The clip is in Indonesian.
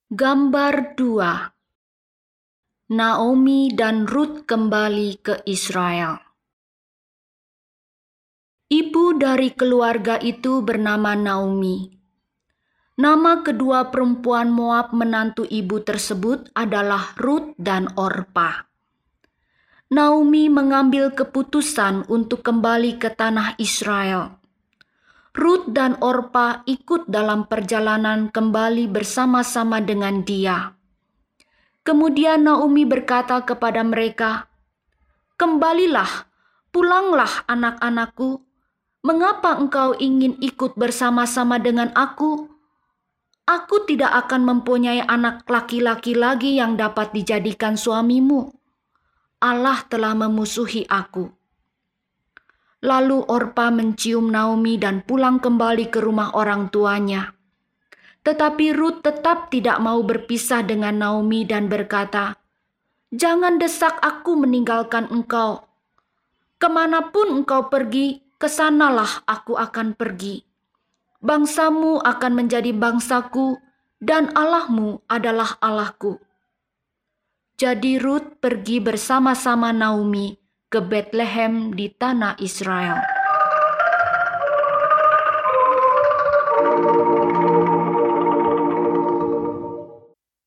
Gambar 2. Naomi dan Rut kembali ke Israel. Ibu dari keluarga itu bernama Naomi. Nama kedua perempuan Moab menantu ibu tersebut adalah Rut dan Orpa. Naomi mengambil keputusan untuk kembali ke tanah Israel. Rut dan Orpa ikut dalam perjalanan kembali bersama-sama dengan dia. Kemudian Naomi berkata kepada mereka, "Kembalilah, pulanglah anak-anakku. Mengapa engkau ingin ikut bersama-sama dengan aku? Aku tidak akan mempunyai anak laki-laki lagi yang dapat dijadikan suamimu. Allah telah memusuhi aku." Lalu Orpa mencium Naomi dan pulang kembali ke rumah orang tuanya. Tetapi Rut tetap tidak mau berpisah dengan Naomi dan berkata, "Jangan desak aku meninggalkan engkau. Kemanapun engkau pergi, kesanalah aku akan pergi. Bangsamu akan menjadi bangsaku, dan Allahmu adalah Allahku." Jadi Rut pergi bersama-sama Naomi ke Betlehem di tanah Israel.